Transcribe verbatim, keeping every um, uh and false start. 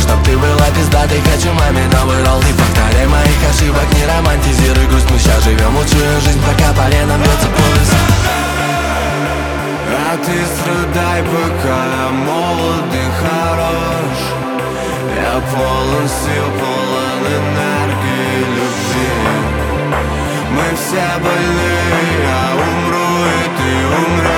чтоб ты была пиздатой. Хочу маме новый ролл. Не повторяй моих ошибок, не романтизируй грусть. Мы сейчас живем лучшую жизнь, пока полено бьется поезд. А ты страдай, пока я молод и хорош. Я полон сил, полон энергии, любви. Мы все больны, я умру, и ты умрешь.